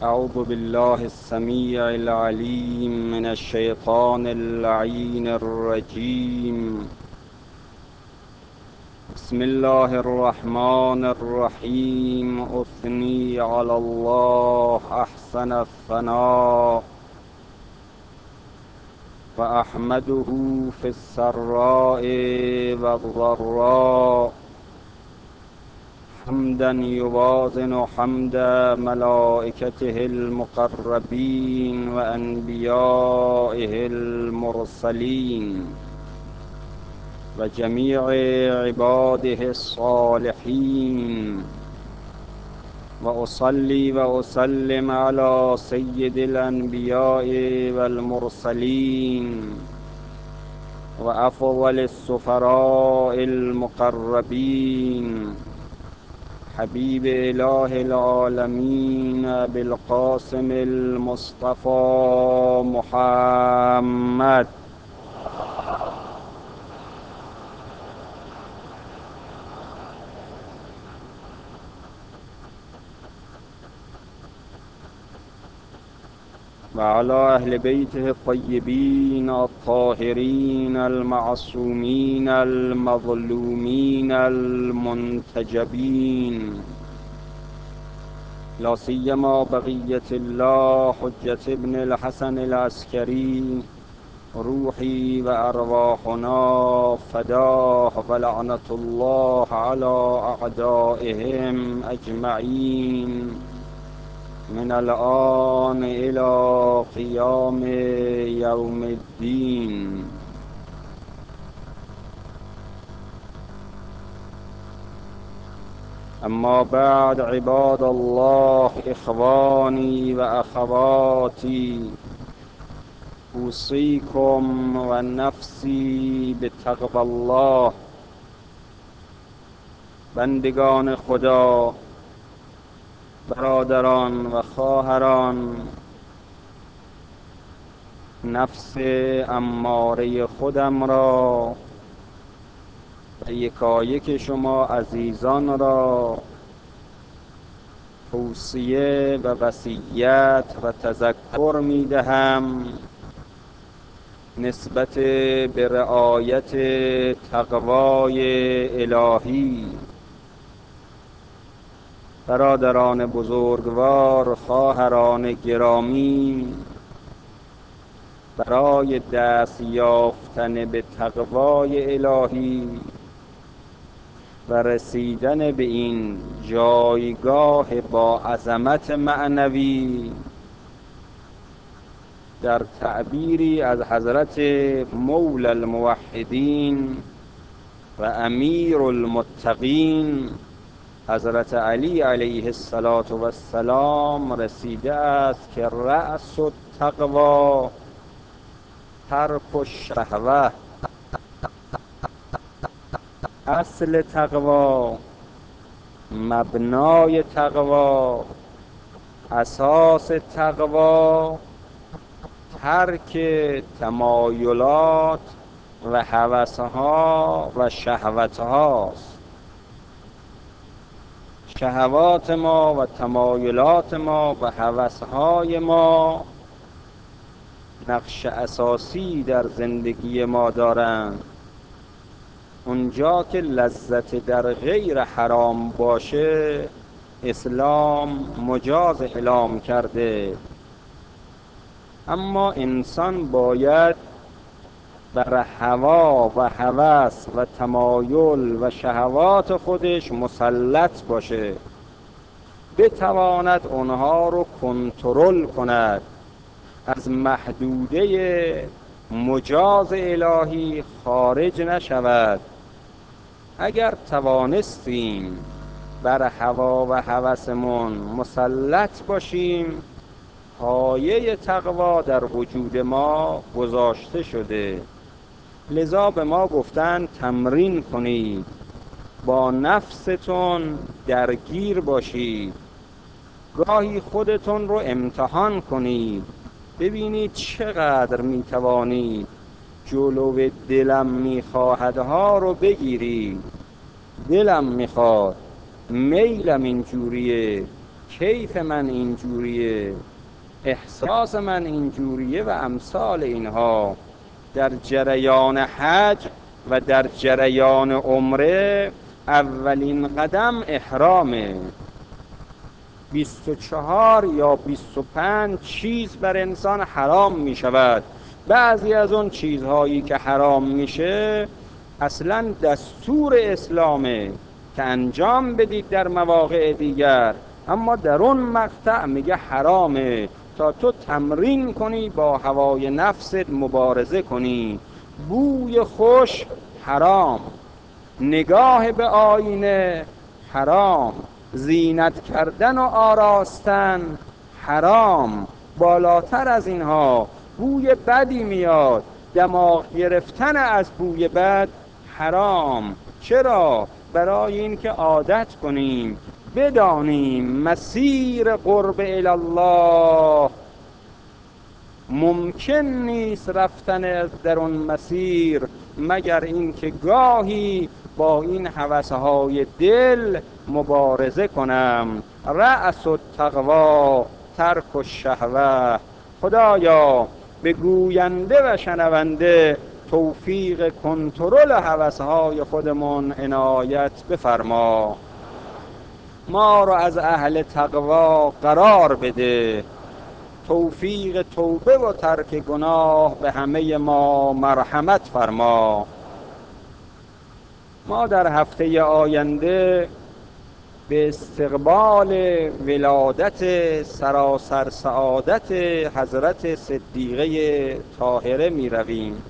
أعوذ بالله السميع العليم من الشيطان اللعين الرجيم. بسم الله الرحمن الرحيم. أثني على الله أحسن الثناء وأحمده في السراء والضراء حمدا يوازن حمد ملائكته المقربين وأنبيائه المرسلين وجميع عباده الصالحين، وأصلي وأسلم على سيد الأنبياء والمرسلين وأفضل السفراء المقربين حبيب إله العالمين أبي القاسم المصطفى محمد. وعلى أهل بيته الطيبين الطاهرين المعصومين المظلومين المنتجبين، لا سيما بقية الله حجة ابن الحسن العسكري، روحي وأرواحنا فداه، ولعنة الله على أعدائهم أجمعين من الآن إلى قيام يوم الدين. أما بعد، عباد الله، إخواني وأخواتي، أوصيكم ونفسي بتقوى الله. بندگان خدا، برادران و خواهران، نفس اماره خودم را و یکایک شما عزیزان را توصیه و وصیت و تذکر می دهم نسبت به رعایت تقوای الهی. برادران بزرگوار، خواهران گرامی، برای دست یافتن به تقوای الهی و رسیدن به این جایگاه با عظمت معنوی، در تعبیری از حضرت مولا الموحدین و امیر المتقین حضرت علی علیه السلام رسیده است که رأس التقوی ترک الشهوه. اصل تقوی، مبنای تقوی، اساس تقوی ترک تمایلات و هوسها و شهوتهاست. شهوات ما و تمایلات ما و هوسهای ما نقش اساسی در زندگی ما دارند. اونجا که لذت در غیر حرام باشه، اسلام مجاز اعلام کرده، اما انسان باید بر هوا و هوس و تمایل و شهوات خودش مسلط باشه، بتواند اونها رو کنترل کند، از محدوده مجاز الهی خارج نشود. اگر توانستیم بر هوا و هوسمون مسلط باشیم، پایه تقوا در وجود ما گذاشته شده. لذا به ما گفتن تمرین کنید، با نفستون درگیر باشید، گاهی خودتون رو امتحان کنید، ببینید چقدر میتوانید جلو دلم میخواهدها رو بگیرید. دلم میخواد، میلم اینجوریه، کیف من اینجوریه، احساس من اینجوریه و امثال اینها. در جریان حج و در جریان عمره اولین قدم احرامه. 24 یا 25 چیز بر انسان حرام می شود. بعضی از اون چیزهایی که حرام میشه اصلا دستور اسلامه که انجام بدید در مواقع دیگر، اما در اون مقطع میگه حرامه تا تو تمرین کنی، با هوای نفست مبارزه کنی. بوی خوش حرام، نگاه به آینه حرام، زینت کردن و آراستن حرام. بالاتر از اینها بوی بدی میاد، دماغ گرفتن از بوی بد حرام. چرا؟ برای این که عادت کنیم، بدانیم مسیر قرب الله ممکن نیست رفتن در اون مسیر مگر اینکه گاهی با این هوسهای دل مبارزه کنم. رأس التقوی ترک الشهوه. خدایا به گوینده و شنونده توفیق کنترل هوسهای خودمون عنایت بفرما. ما رو از اهل تقوا قرار بده. توفیق توبه و ترک گناه به همه ما مرحمت فرما. ما در هفته آینده به استقبال ولادت سراسر سعادت حضرت صدیقه طاهره می رویم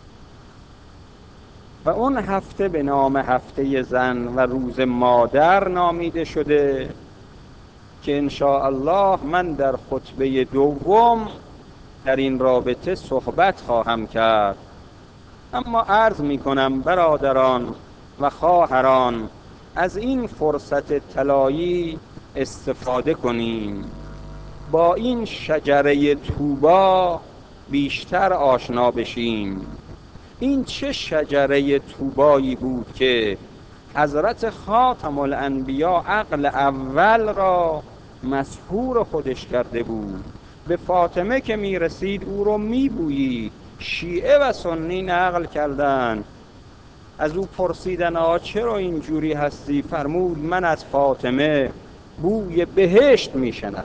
و اون هفته به نام هفته زن و روز مادر نامیده شده که انشاءالله من در خطبه دوم در این رابطه صحبت خواهم کرد. اما عرض می کنم برادران و خواهران، از این فرصت طلایی استفاده کنیم، با این شجره طوبا بیشتر آشنا بشیم. این چه شجره طوبایی بود که حضرت خاتم الانبیا عقل اول را مسحور خودش کرده بود. به فاطمه که می رسید او رو می بویید. شیعه و سنی نقل کردن، از او پرسیدن چرا اینجوری هستی؟ فرمود من از فاطمه بوی بهشت می شنوم.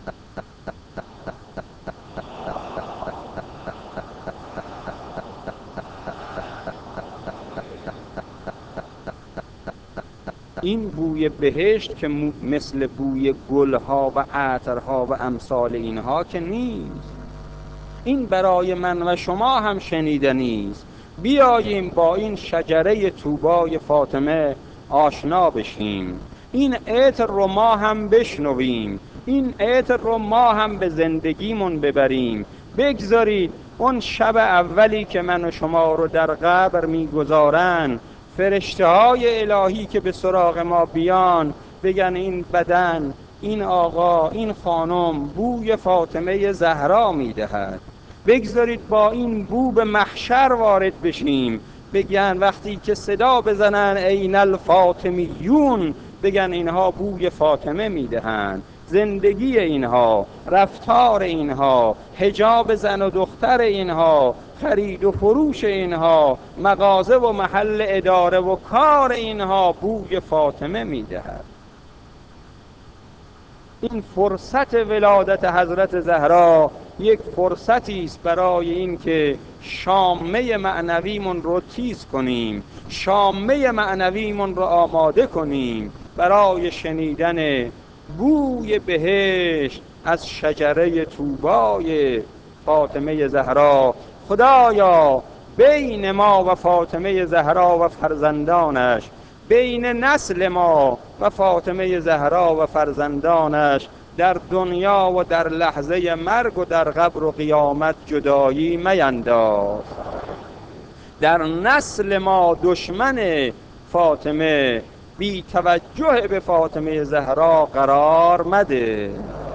این بوی بهشت که مثل بوی گلها و عطرها و امثال اینها که نیست. این برای من و شما هم شنیدنی است. بیاییم با این شجره طوبای فاطمه آشنا بشیم، این عطر رو ما هم بشنویم، این عطر رو ما هم به زندگیمون ببریم. بگذارید اون شب اولی که من و شما رو در قبر میگذارن، فرشته های الهی که به سراغ ما بیان بگن این بدن، این آقا، این خانم بوی فاطمه زهرا میدهد. بگذارید با این بو به محشر وارد بشیم، بگن وقتی که صدا بزنن این الفاطمیون، بگن اینها بوی فاطمه میدهند. زندگی اینها، رفتار اینها، حجاب زن و دختر اینها، خرید و فروش اینها، مغازه و محل اداره و کار اینها بوی فاطمه میدهد. این فرصت ولادت حضرت زهرا یک فرصتی است برای این که شامه معنویمون رو تیز کنیم، شامه معنویمون رو آماده کنیم برای شنیدن بوی بهشت از شجره طوبای فاطمه زهرا. خدایا بین ما و فاطمه زهرا و فرزندانش، بین نسل ما و فاطمه زهرا و فرزندانش در دنیا و در لحظه مرگ و در قبر و قیامت جدایی مینداز. در نسل ما دشمن فاطمه بی توجه به فاطمه زهرا قرار مده.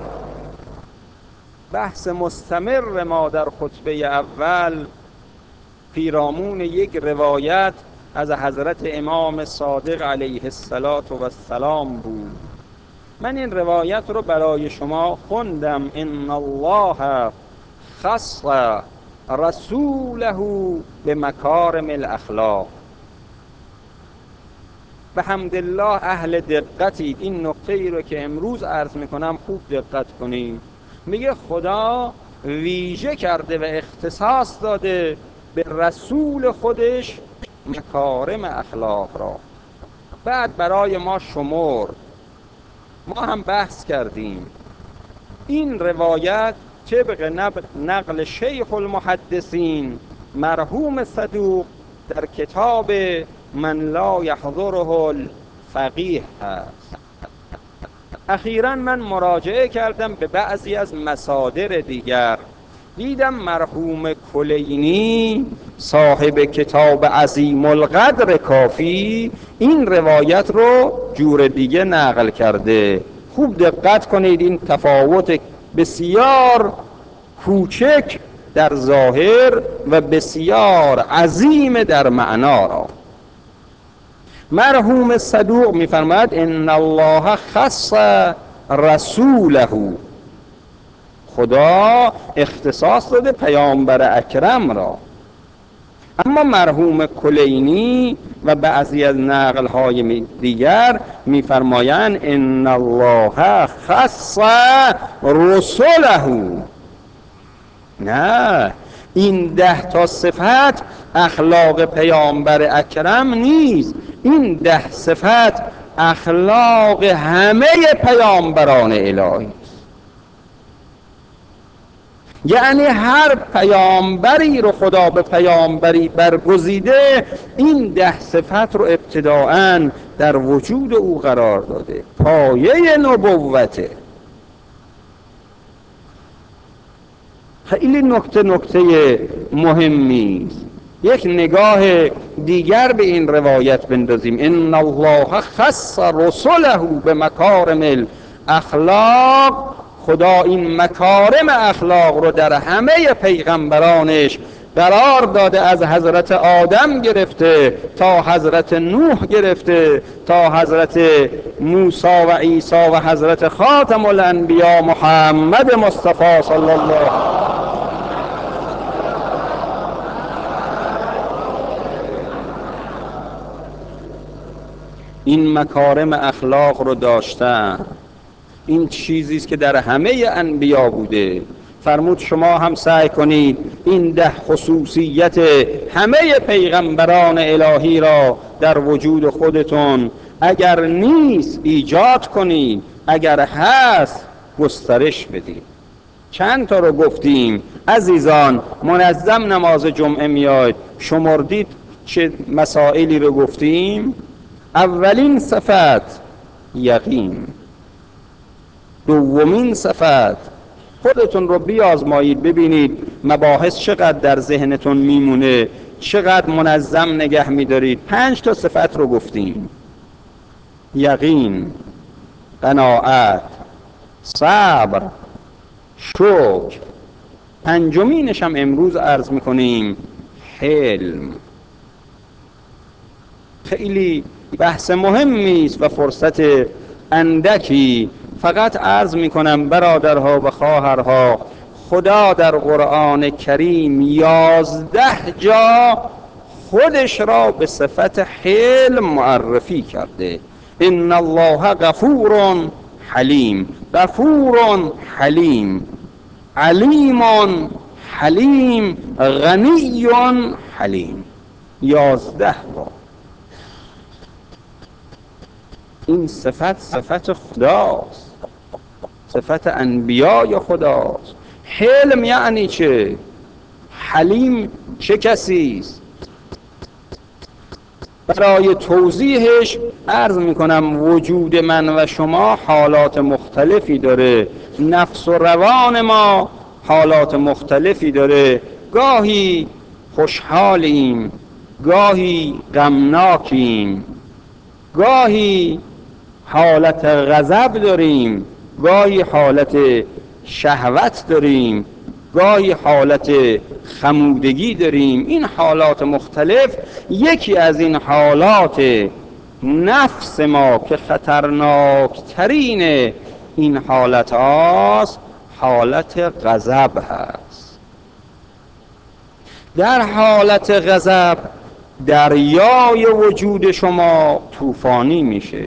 بحث مستمر ما در خطبه اول پیرامون یک روایت از حضرت امام صادق علیه السلام بود من این روایت رو برای شما خوندم. ان الله خص رسوله به مکارم الاخلاق. به حمدالله اهل دقتید. این نکته ای رو که امروز عرض میکنم خوب دقت کنید. میگه خدا ویژه کرده و اختصاص داده به رسول خودش مکارم اخلاق را. بعد برای ما شمرد، ما هم بحث کردیم. این روایت طبق نقل شیخ المحدثین مرحوم صدوق در کتاب من لا یحضره الفقیه هست. اخیراً من مراجعه کردم به بعضی از مصادر دیگر، دیدم مرحوم کلینی صاحب کتاب عظیم القدر کافی این روایت رو جور دیگه نقل کرده. خوب دقت کنید، این تفاوت بسیار کوچک در ظاهر و بسیار عظیم در معنا را. مرحوم صدوق می‌فرماید ان الله خص رسوله، خدا اختصاص داده پیامبر اکرم را. اما مرحوم کلینی و بعضی از نقل‌های دیگر می‌فرمایند ان الله خص رسله. نه، این 10 تا صفت اخلاق پیامبر اکرم نیست، این 10 صفت اخلاق همه پیامبران الهی. یعنی هر پیامبری رو خدا به پیامبری برگزیده این 10 صفت رو ابتداءً در وجود او قرار داده، پایه نبوته. خیلی نکته مهمی است. یک نگاه دیگر به این روایت بندازیم. ان الله خص رسله به مکارم الاخلاق. خدا این مکارم اخلاق رو در همه پیغمبرانش قرار داده، از حضرت آدم گرفته تا حضرت نوح گرفته تا حضرت موسی و عیسی و حضرت خاتم الانبیا محمد مصطفی صلی الله. این مکارم اخلاق رو داشتن. این چیزی است که در همه انبیا بوده. فرمود شما هم سعی کنید این 10 خصوصیت همه پیغمبران الهی را در وجود خودتون اگر نیست ایجاد کنید، اگر هست گسترش بدید. چند تا رو گفتیم عزیزان. منظم نماز جمعه میاید، شمردید چه مسائلی رو گفتیم؟ اولین صفت یقین، دومین صفت خودتون رو بیازمایید ببینید مباحث چقدر در ذهنتون میمونه، چقدر منظم نگه میدارید. 5 تا صفت رو گفتیم: یقین، قناعت، صبر، شکر. 5مینش هم امروز عرض میکنیم حلم. خیلی بحث مهمی است و فرصت اندکی. فقط عرض میکنم برادرها و خواهرها، خدا در قرآن کریم 11 جا خودش را به صفت حلم معرفی کرده. ان الله غفور حلیم، غفور حلیم، علیم حلیم، غنی حلیم. 11 بار این صفت خداست، صفت انبیای خداست. حلم یعنی چه؟ حلیم چه کسی است؟ برای توضیحش عرض میکنم وجود من و شما حالات مختلفی داره، نفس و روان ما حالات مختلفی داره. گاهی خوشحالیم، گاهی غمناکیم، گاهی حالت غضب داریم، گاهی حالت شهوت داریم، گاهی حالت خمودگی داریم. این حالات مختلف یکی از این حالات نفس ما که خطرناکترین این حالت هاست حالت غضب هست. در حالت غضب دریای وجود شما طوفانی میشه.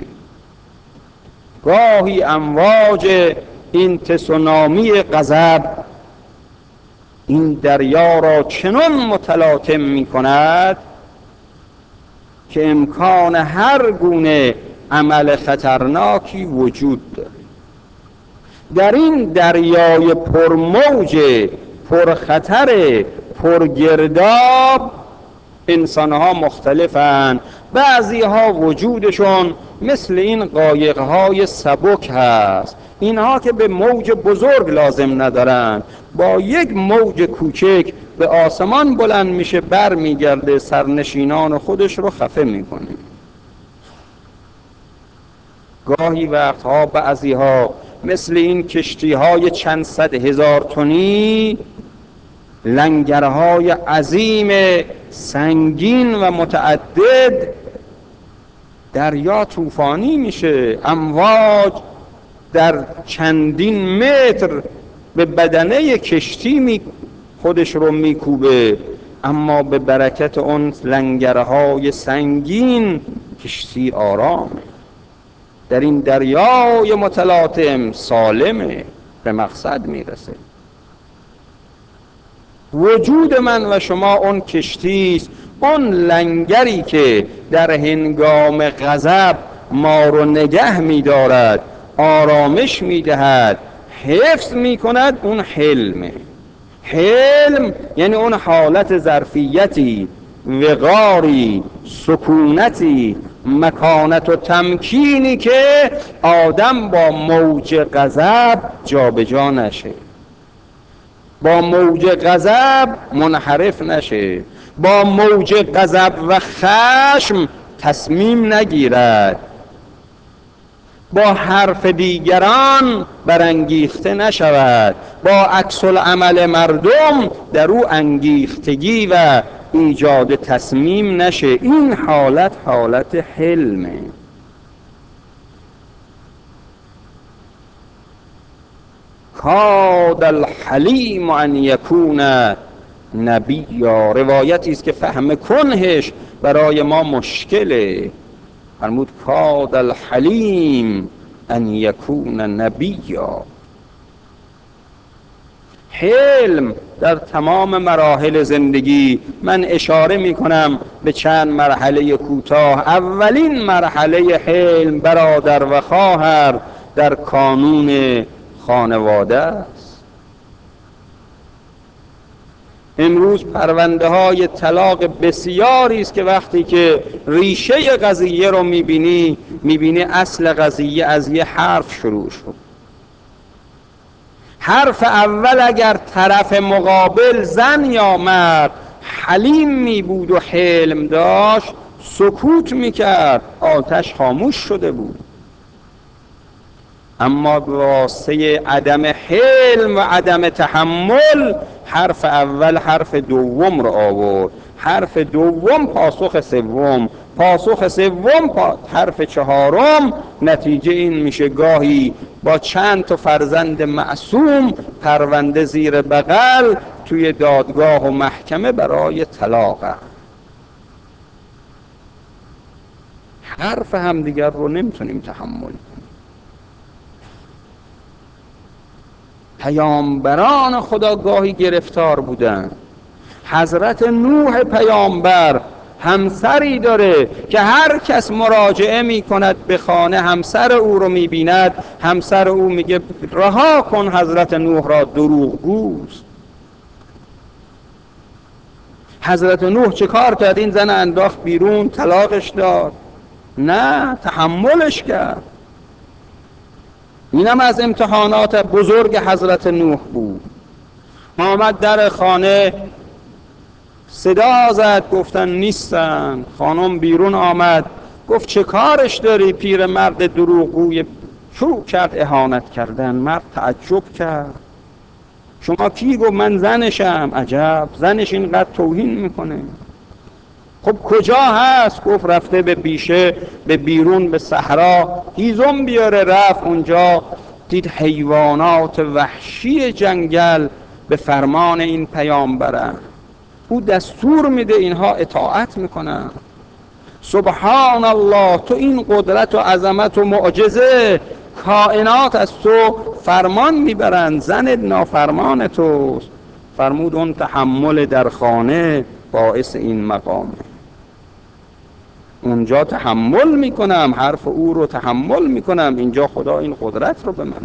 گاهی امواج این تسونامی غضب این دریا را چنان متلاطم می کند که امکان هر گونه عمل خطرناکی وجود دارد. در این دریای پرموج پرخطر پرگرداب انسانها مختلفند. بعضی ها وجودشون مثل این قایقهای سبک هست، اینها که به موج بزرگ لازم ندارن، با یک موج کوچک به آسمان بلند میشه، بر میگرده، سرنشینان خودش رو خفه میکنه. گاهی وقتها بعضی ها مثل این کشتی های چند صد هزار تنی، لنگرهای عظیم سنگین و متعدد، دریا طوفانی میشه، امواج در چندین متر به بدنه کشتی خودش رو میکوبه، اما به برکت اون لنگرهای سنگین کشتی آرام در این دریای متلاطم سالمه، به مقصد میرسه. وجود من و شما اون کشتی است، اون لنگری که در هنگام غضب ما رو نگه می‌دارد، آرامش می‌دهد، حفظ می‌کند. اون حلمه. حلم یعنی اون حالت ظرفیتی، وقاری، سکونتی، مکانت و تمکینی که آدم با موج غضب جابجا نشه، با موج غضب منحرف نشه، با موج غضب و خشم تصمیم نگیرد، با حرف دیگران برانگیخته نشود، با عکس العمل مردم در او انگیختگی و ایجاد تصمیم نشه. این حالت حلمه. کاد الحلیم ان یکون نبیا. روایتی است که فهم کنهش برای ما مشکله. فرمود کاد الحلیم ان یکون نبیا. حلم در تمام مراحل زندگی، من اشاره می کنم به چند مرحله کوتاه. اولین مرحله حلم برادر و خواهر در کانون خانواده است. امروز پرونده های طلاق بسیاری است که وقتی که ریشه قضیه رو میبینی اصل قضیه از یه حرف شروع شد. حرف اول اگر طرف مقابل زن یا مرد حلیم می بود و حلم داشت، سکوت میکرد، آتش خاموش شده بود. اما به واسطه عدم حلم و عدم تحمل، حرف اول حرف دوم رو آورد، حرف دوم پاسخ سوم، پاسخ سوم حرف چهارم. نتیجه این میشه گاهی با چند تا فرزند معصوم پرونده زیر بغل توی دادگاه و محکمه برای طلاق. حرف همدیگر رو نمیتونیم تحمل کنیم. پیامبران خدا گاهی گرفتار بودن. حضرت نوح پیامبر همسری داره که هر کس مراجعه می کند به خانه همسر او رو می بیند، همسر او میگه رها کن حضرت نوح را، دروغگوست. حضرت نوح چه کار کرد؟ این زن انداخت بیرون، طلاقش داد؟ نه، تحملش کرد. اینم از امتحانات بزرگ حضرت نوح بود. آمد در خانه، صدا زد، گفتن نیستن. خانم بیرون آمد، گفت چه کارش داری پیرمرد دروغگوی؟ شروع کرد اهانت کردن. مرد تعجب کرد، شما کی؟ گفت من زنشم. عجب، زنش اینقدر توهین میکنه؟ خب کجا هست؟ گفت رفته به بیشه، به بیرون، به صحرا هیزم بیاره. رفت اونجا دید حیوانات وحشی جنگل به فرمان این پیامبرن. او دستور میده، اینها اطاعت میکنن. سبحان الله، تو این قدرت و عظمت و معجزه، کائنات از تو فرمان میبرند، زن نافرمان توست. فرمود اون تحمل در خانه باعث این مقامه. اونجا تحمل میکنم، حرف او رو تحمل میکنم، اینجا خدا این قدرت رو به من.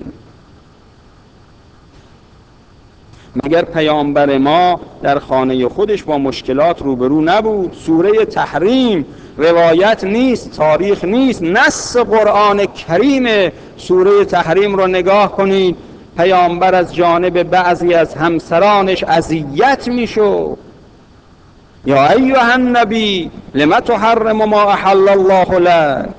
مگر پیامبر ما در خانه خودش با مشکلات روبرو نبود؟ سوره تحریم روایت نیست، تاریخ نیست، نص قرآن کریم. سوره تحریم رو نگاه کنید، پیامبر از جانب بعضی از همسرانش اذیت میشد. یا ایها النبی لم تحرم ما احل الله لك.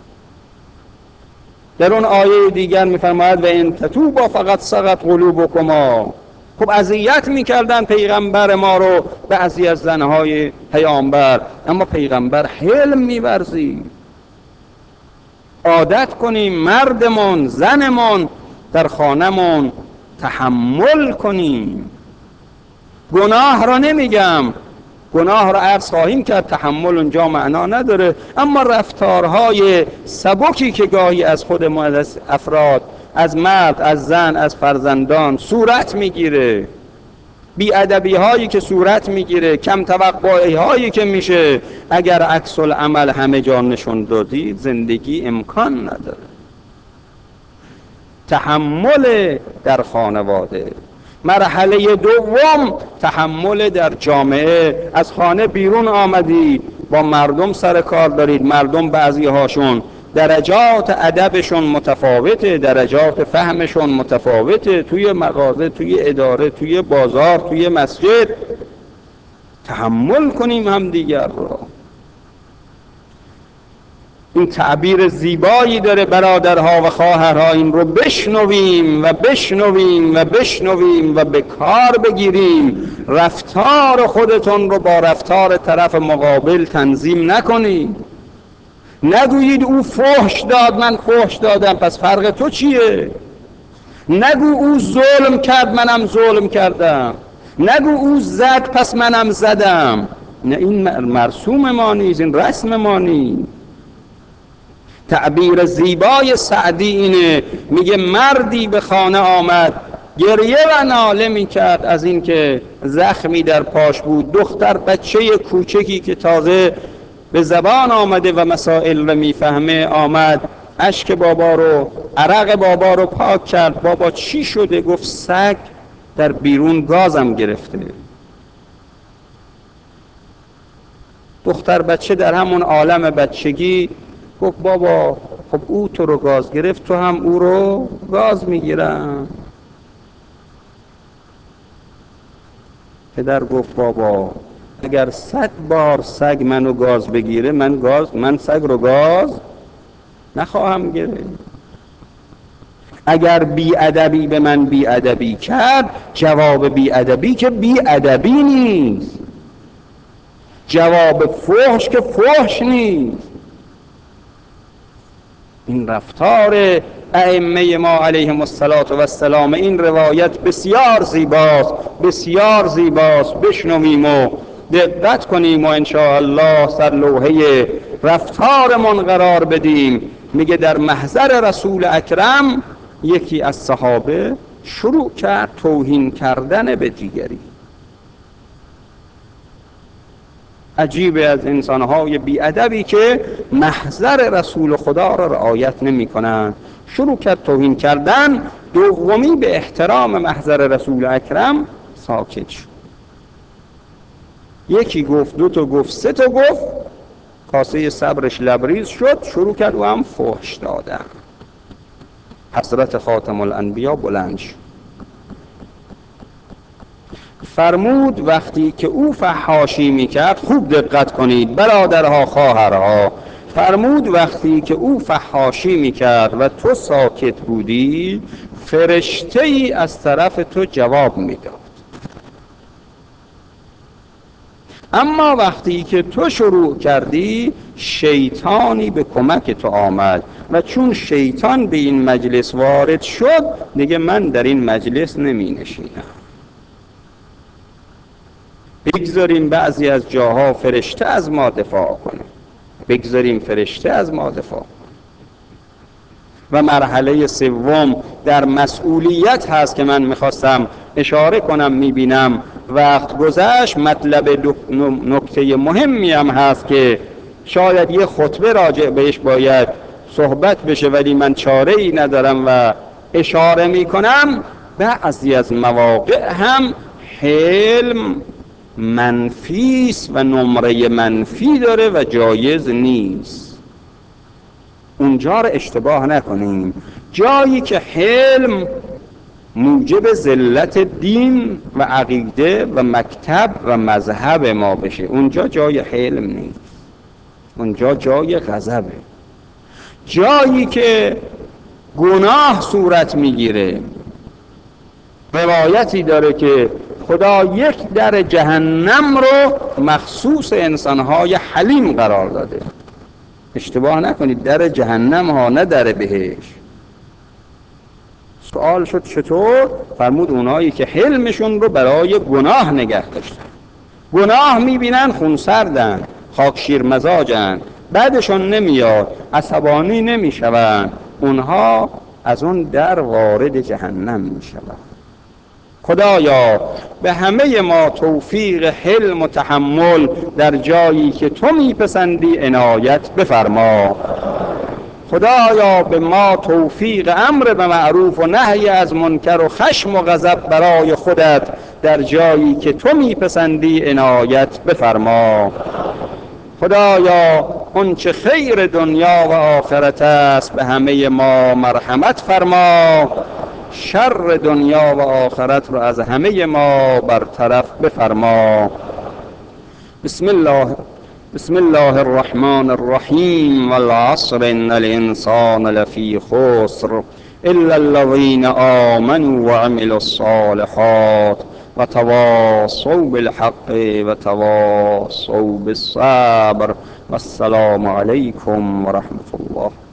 در اون آیه دیگر میفرماید و ان تتوبا فقد صغت قلوبکما. خب اذیت میکردن پیغمبر ما رو بعضی از زنهای پیامبر، اما پیغمبر حلم میورزید. عادت کنیم مردمون زنمون در خانمون تحمل کنیم. گناه را نمیگم، گناه را عرض خواهیم کرد، تحمل اونجا معنا نداره، اما رفتارهای سبکی که گاهی از خود ما، از افراد، از مرد، از زن، از فرزندان صورت میگیره، بی‌ادبی هایی که صورت میگیره، کم توقعی هایی که میشه، اگر عکس العمل همه جا نشون دادید زندگی امکان نداره. تحمل در خانواده. مرحله دوم تحمل در جامعه. از خانه بیرون آمدید، با مردم سر کار دارید. مردم بعضی هاشون درجات ادبشون متفاوته، درجات فهمشون متفاوته، توی مغازه، توی اداره، توی بازار، توی مسجد. تحمل کنیم هم دیگر رو. این تعبیر زیبایی داره برادرها و خواهرها، این رو بشنویم و بشنویم و بشنویم و به کار بگیریم. رفتار خودتون رو با رفتار طرف مقابل تنظیم نکنید. نگویید او فحش داد من فحش دادم پس فرق تو چیه؟ نگو او ظلم کرد منم ظلم کردم. نگو او زد پس منم زدم. نه، این مرسوم ما نیست، این رسم ما نیست. تعبیر زیبای سعدی اینه، میگه مردی به خانه آمد گریه و ناله میکرد از این که زخمی در پاش بود. دختر بچه کوچکی که تازه به زبان آمده و مسائل رو میفهمه آمد، اشک بابا رو، عرق بابا رو پاک کرد. بابا چی شده؟ گفت سگ در بیرون گازم گرفته. دختر بچه در همون عالم بچگی گفت بابا خب او تو رو گاز گرفت، تو هم او رو گاز میگیرم. پدر گفت بابا اگر 100 بار سگ منو گاز بگیره من سگ رو گاز نخواهم گرفت. اگر بی‌ادبی به من بی‌ادبی کرد، جواب بی‌ادبی که بی‌ادبی نیست، جواب فحش که فحش نیست. این رفتار ائمه ما علیهم السلام. این روایت بسیار زیباست، بسیار زیباست. بشنویم و دقت کنیم و انشاءالله سر لوحه رفتارمون قرار بدیم. میگه در محضر رسول اکرم یکی از صحابه شروع کرد توهین کردن به دیگری. عجیبه از انسانهای بی‌ادبی که محضر رسول خدا را رعایت نمی کنند. شروع کرد توهین کردن. دومی به احترام محضر رسول اکرم ساکت شد. یکی گفت، دو تا گفت، سه تا گفت، کاسه صبرش لبریز شد. شروع کرد و هم فحش دادن. حضرت خاتم الانبیا بلند شد، فرمود وقتی که او فحاشی میکرد، خوب دقت کنید برادرها خواهرها، فرمود وقتی که او فحاشی میکرد و تو ساکت بودی، فرشته ای از طرف تو جواب میداد. اما وقتی که تو شروع کردی شیطانی به کمک تو آمد و چون شیطان به این مجلس وارد شد دیگه من در این مجلس نمی نشینم. بگذاریم بعضی از جاها فرشته از ما دفاع کنه، بگذاریم فرشته از ما دفاع. و مرحله سوم در مسئولیت هست که من میخواستم اشاره کنم، میبینم وقت گذشت. مطلب نکته مهمی هم هست که شاید یه خطبه راجع بهش باید صحبت بشه ولی من چاره ای ندارم و اشاره میکنم. بعضی از مواقع هم حلم منفیست و نمره منفی داره و جایز نیست. اونجا رو اشتباه نکنیم. جایی که حلم موجب ذلت دین و عقیده و مکتب و مذهب ما بشه اونجا جای حلم نیست، اونجا جای غضبه. جایی که گناه صورت میگیره، روایتی داره که خدا یک در جهنم رو مخصوص انسانهای حلیم قرار داده. اشتباه نکنید، در جهنم ها، نه در بهشت. سوال شد چطور؟ فرمود اونایی که حلمشون رو برای گناه نگه داشتن. گناه میبینن خونسردن، خاکشیر مزاجن، بعدشون نمیاد، عصبانی نمیشون، اونها از اون در وارد جهنم میشون. خدایا به همه ما توفیق حلم و تحمل در جایی که تو میپسندی عنایت بفرما. خدایا به ما توفیق امر به معروف و نهی از منکر و خشم و غضب برای خودت در جایی که تو میپسندی عنایت بفرما. خدایا اون چه خیر دنیا و آخرت است به همه ما مرحمت فرما، شر دنیا و آخرت رو از همه ما برطرف بفرما. بسم الله الرحمن الرحیم. والعصر ان الانسان لفی خسر الا الذين آمنوا وعملوا الصالحات وتواصوا بالحق وتواصوا بالصبر. والسلام علیکم ورحمة الله.